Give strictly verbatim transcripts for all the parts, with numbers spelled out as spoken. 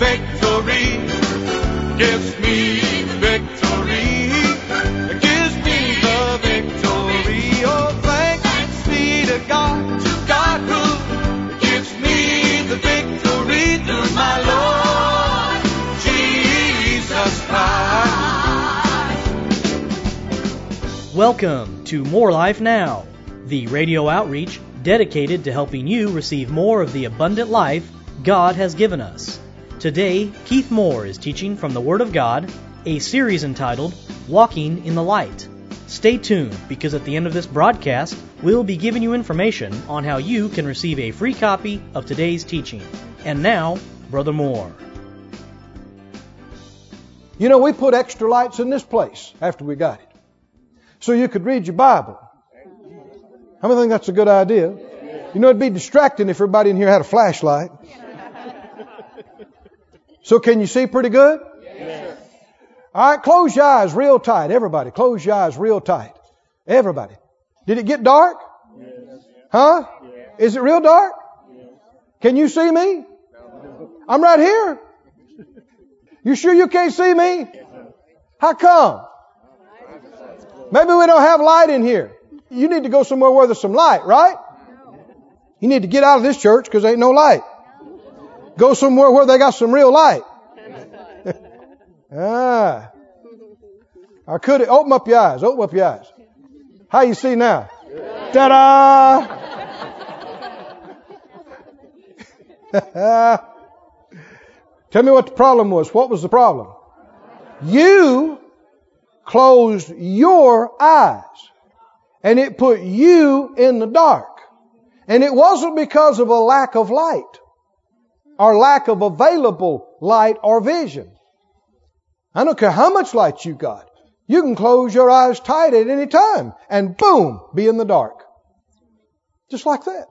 victory. Gives me the victory. Gives me the victory. Oh, thanks be to God, to God who gives me the victory through my Lord Jesus Christ. Welcome to More Life Now, the radio outreach dedicated to helping you receive more of the abundant life God has given us. Today, Keith Moore is teaching from the Word of God, a series entitled Walking in the Light. Stay tuned, because at the end of this broadcast, we'll be giving you information on how you can receive a free copy of today's teaching. And now, Brother Moore. You know, we put extra lights in this place after we got it, so you could read your Bible. How many think that's a good idea? You know, it'd be distracting if everybody in here had a flashlight. So can you see pretty good? Yes. All right, close your eyes real tight. Everybody, close your eyes real tight. Everybody. Did it get dark? Yes. Huh? Yes. Is it real dark? Yes. Can you see me? No. I'm right here. You sure you can't see me? How come? Maybe we don't have light in here. You need to go somewhere where there's some light, right? You need to get out of this church because there ain't no light. Go somewhere where they got some real light. ah. Or could it? Open up your eyes. Open up your eyes. How you see now? Ta-da! Tell me what the problem was. What was the problem? You closed your eyes. And it put you in the dark. And it wasn't because of a lack of light or lack of available light or vision. I don't care how much light you got. You can close your eyes tight at any time and boom, be in the dark. Just like that.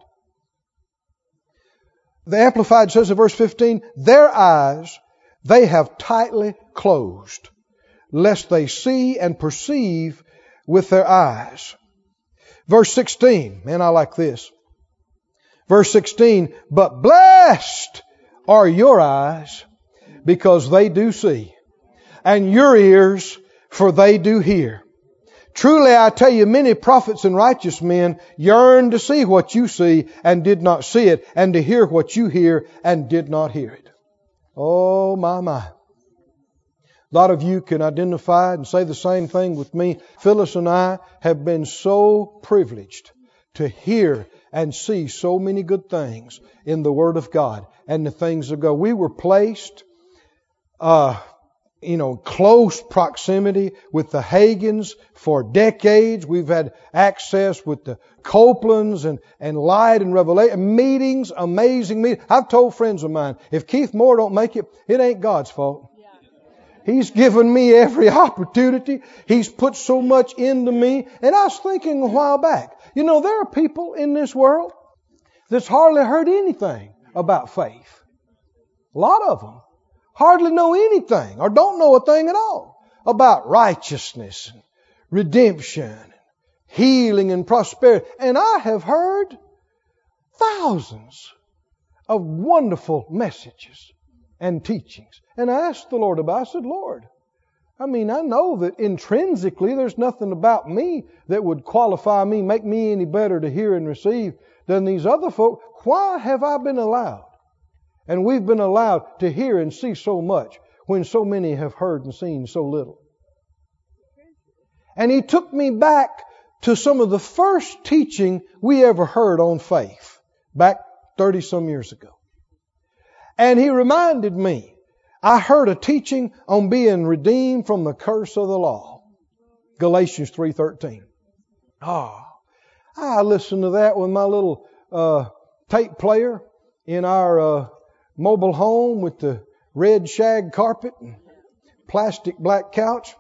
The Amplified says in verse fifteen, their eyes they have tightly closed, lest they see and perceive with their eyes. Verse sixteen, man, I like this. Verse sixteen, but blessed are your eyes, because they do see, and your ears, for they do hear. Truly I tell you, many prophets and righteous men yearned to see what you see, and did not see it, and to hear what you hear, and did not hear it. Oh, my, my. A lot of you can identify and say the same thing with me. Phyllis and I have been so privileged to hear and see so many good things in the Word of God and the things of God. We were placed, uh, you know, close proximity with the Hagins for decades. We've had access with the Copelands and, and Light and Revelation. Meetings, amazing meetings. I've told friends of mine, if Keith Moore don't make it, it ain't God's fault. He's given me every opportunity. He's put so much into me. And I was thinking a while back, you know, there are people in this world that's hardly heard anything about faith. A lot of them hardly know anything or don't know a thing at all about righteousness and redemption, healing and prosperity. And I have heard thousands of wonderful messages and teachings. And I asked the Lord about it. I said, Lord, I mean, I know that intrinsically there's nothing about me that would qualify me, make me any better to hear and receive than these other folk. Why have I been allowed? And we've been allowed to hear and see so much when so many have heard and seen so little. And He took me back to some of the first teaching we ever heard on faith back thirty some years ago. And He reminded me, I heard a teaching on being redeemed from the curse of the law. Galatians three thirteen. Oh, I listened to that with my little uh, tape player in our uh, mobile home with the red shag carpet and plastic black couch.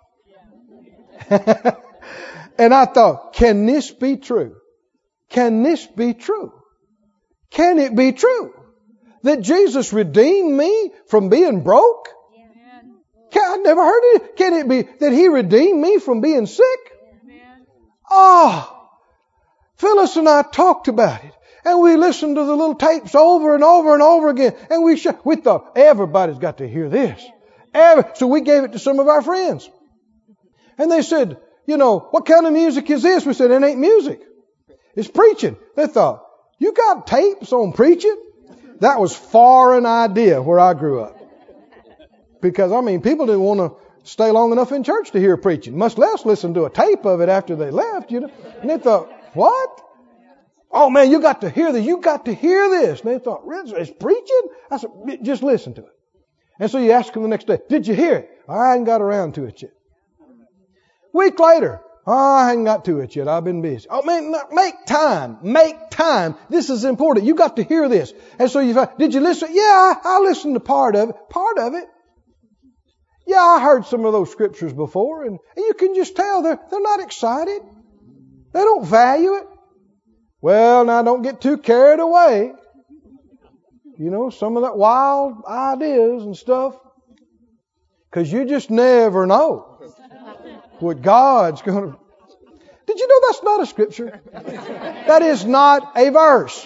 And I thought, can this be true? Can this be true? Can it be true that Jesus redeemed me from being broke? Can, I never heard it. Can it be that He redeemed me from being sick? Ah, oh, Phyllis and I talked about it. And we listened to the little tapes over and over and over again. And we sh- we thought, everybody's got to hear this. Every- so we gave it to some of our friends. And they said, you know, what kind of music is this? We said, it ain't music. It's preaching. They thought, you got tapes on preaching? That was far an idea where I grew up. Because, I mean, people didn't want to stay long enough in church to hear preaching, much less listen to a tape of it after they left, you know. And they thought, what? Oh, man, you got to hear this. You got to hear this. And they thought, it's preaching? I said, just listen to it. And so you ask them the next day, did you hear it? I hadn't got around to it yet. Week later, oh, I hadn't got to it yet. I've been busy. Oh, man, make time. Make time. This is important. You got to hear this. And so you find, did you listen? Yeah, I, I listened to part of it. Part of it. Yeah, I heard some of those scriptures before, and, and you can just tell they're, they're not excited. They don't value it. Well, now don't get too carried away. You know, some of that wild ideas and stuff. Because you just never know what God's going to... Did you know that's not a scripture? That is not a verse.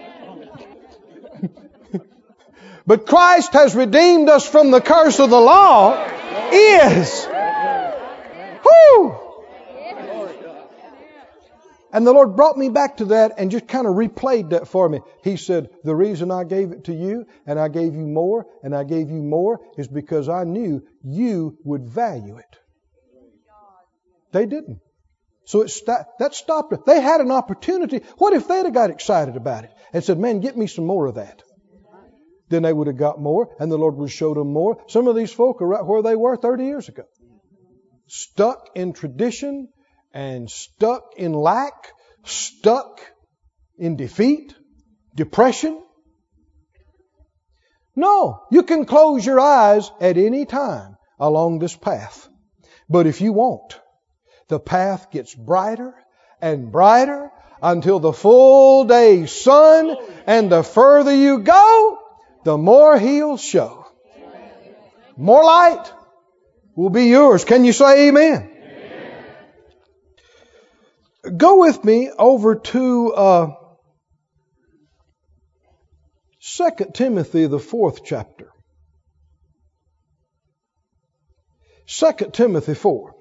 But Christ has redeemed us from the curse of the law is... Whoo! And the Lord brought me back to that and just kind of replayed that for me. He said, the reason I gave it to you and I gave you more and I gave you more is because I knew you would value it. They didn't. So it st- that stopped it. They had an opportunity. What if they'd have got excited about it and said, man, get me some more of that? Then they would have got more and the Lord would have showed them more. Some of these folk are right where they were thirty years ago. Stuck in tradition and stuck in lack, stuck in defeat, depression. No, you can close your eyes at any time along this path. But if you won't, the path gets brighter and brighter until the full day sun, and the further you go, the more He'll show. More light will be yours. Can you say amen? Go with me over to uh, Second Timothy, the fourth chapter. Second Timothy four.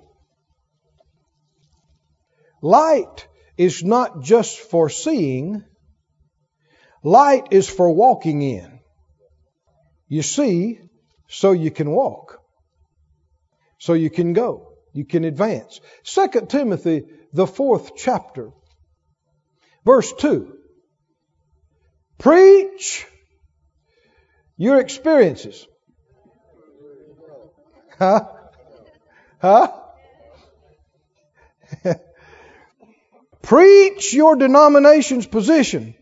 Light is not just for seeing. Light is for walking in. You see, so you can walk. So you can go. You can advance. Second Timothy, the fourth chapter, verse two. Preach your experiences. Huh? Huh? Preach your denomination's position.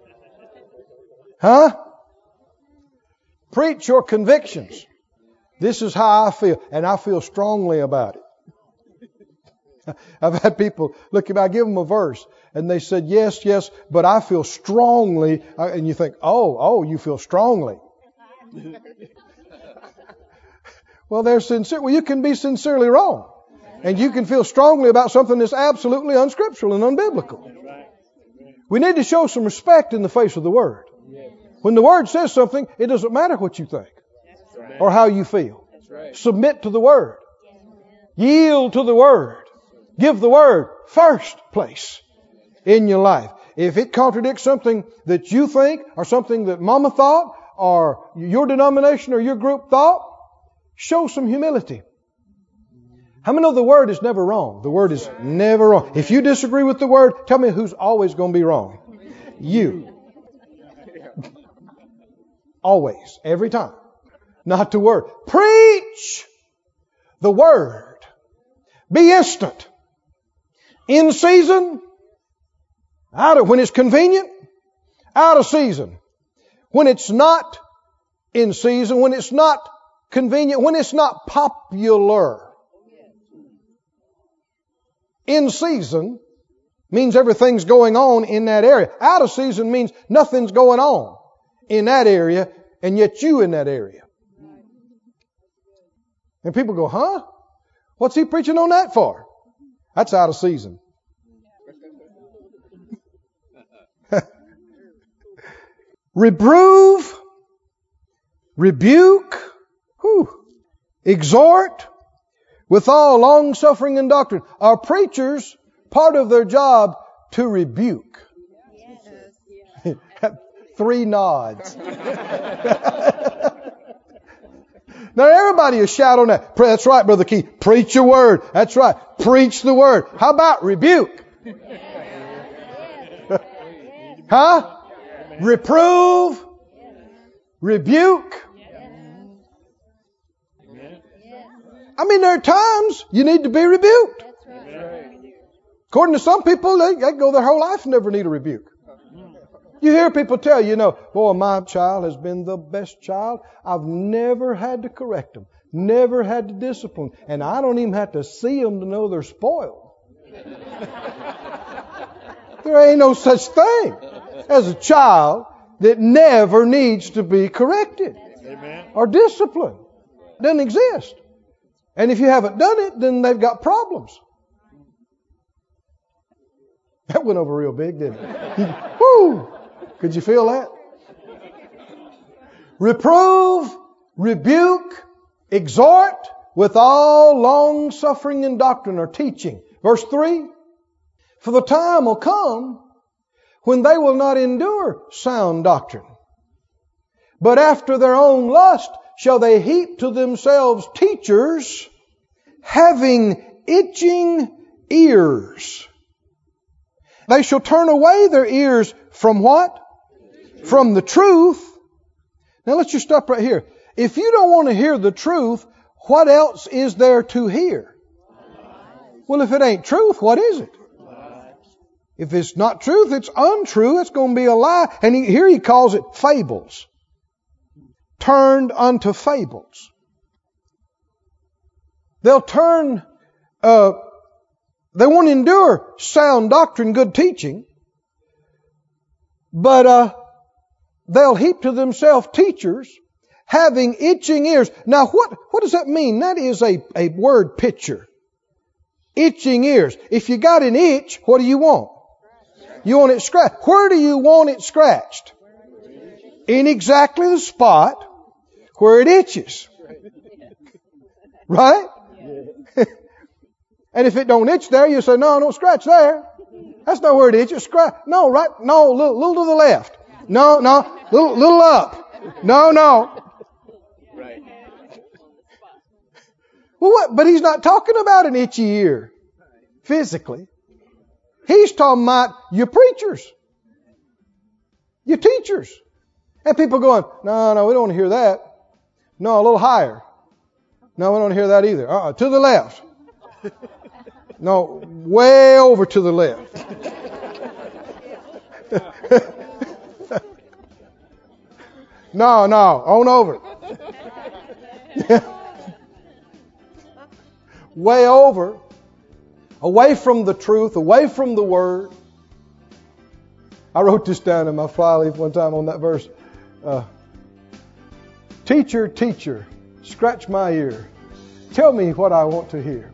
Huh? Preach your convictions. This is how I feel, and I feel strongly about it. I've had people look at me, I give them a verse, and they said, yes, yes, but I feel strongly. And you think, oh, oh, you feel strongly. Well, they're sincere. Well, you can be sincerely wrong. And you can feel strongly about something that's absolutely unscriptural and unbiblical. We need to show some respect in the face of the Word. When the Word says something, it doesn't matter what you think or how you feel. Submit to the Word. Yield to the Word. Give the Word first place in your life. If it contradicts something that you think or something that Mama thought or your denomination or your group thought, show some humility. How many know the Word is never wrong? The Word is never wrong. If you disagree with the Word, tell me who's always going to be wrong. You. Always. Every time. Not the Word. Preach the Word. Be instant. In season. Out of when it's convenient. Out of season. When it's not in season. When it's not convenient. When it's not popular. In season means everything's going on in that area. Out of season means nothing's going on in that area, and yet you in that area. And people go, huh? What's he preaching on that for? That's out of season. reprove, rebuke, whew, exhort, with all long-suffering and doctrine. Are preachers, part of their job, to rebuke? Yes. Three nods. Now everybody is shout on that. That's right, Brother Keith. Preach your word. That's right. Preach the word. How about rebuke? Huh? Reprove. Rebuke. I mean, there are times you need to be rebuked. According to some people, they, they go their whole life and never need a rebuke. You hear people tell you, you know, boy, my child has been the best child. I've never had to correct them. Never had to discipline. And I don't even have to see them to know they're spoiled. There ain't no such thing as a child that never needs to be corrected. Amen. Or disciplined. It doesn't exist. And if you haven't done it, then they've got problems. That went over real big, didn't it? Woo! Could you feel that? Reprove, rebuke, exhort with all long suffering and doctrine or teaching. Verse three. For the time will come when they will not endure sound doctrine, but after their own lust shall they heap to themselves teachers having itching ears. They shall turn away their ears from what? From the truth. Now let's just stop right here. If you don't want to hear the truth, what else is there to hear? Well, if it ain't truth, what is it? If it's not truth, it's untrue. It's going to be a lie. And he, here he calls it fables. Turned unto fables. They'll turn, uh, they won't endure sound doctrine, good teaching, but uh, they'll heap to themselves teachers having itching ears. Now, what, what does that mean? That is a, a word picture. Itching ears. If you got an itch, what do you want? You want it scratched. Where do you want it scratched? In exactly the spot where it itches. Right? And if it don't itch there, you say, no, don't scratch there. That's not where it itches. Scratch. No, right? No, little, little to the left. No, no, little, little up. No, no. Well, what? But he's not talking about an itchy ear physically. He's talking about your preachers, your teachers. And people going, no, no, we don't want to hear that. No, a little higher. No, we don't want to hear that either. Uh-uh, to the left. No, way over to the left. No, no, on over. Way over. Away from the truth, away from the Word. I wrote this down in my flyleaf one time on that verse. Uh, teacher, teacher, scratch my ear. Tell me what I want to hear.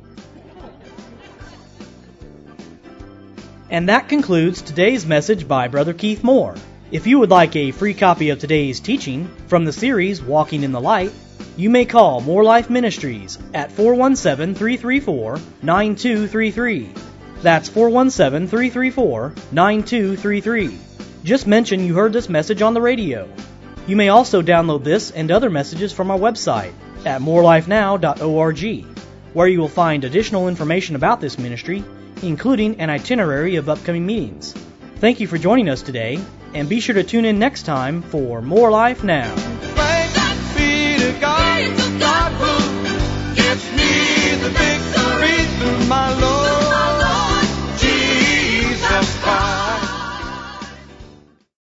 And that concludes today's message by Brother Keith Moore. If you would like a free copy of today's teaching from the series Walking in the Light, you may call More Life Ministries at four one seven, three three four, nine two three three. That's four one seven, three three four, nine two three three. Just mention you heard this message on the radio. You may also download this and other messages from our website at more life now dot org, where you will find additional information about this ministry, including an itinerary of upcoming meetings. Thank you for joining us today, and be sure to tune in next time for More Life Now. Thanks be to God, God